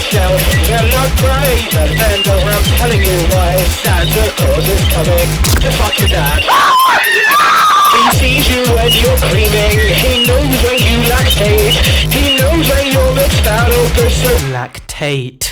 yourself. You're not great, but then I'm telling you why. Santa Claus is coming to fuck your dad. He sees you when you're creaming. He knows when you lactate. He knows when you're mixed out. Oh, good so Lactate.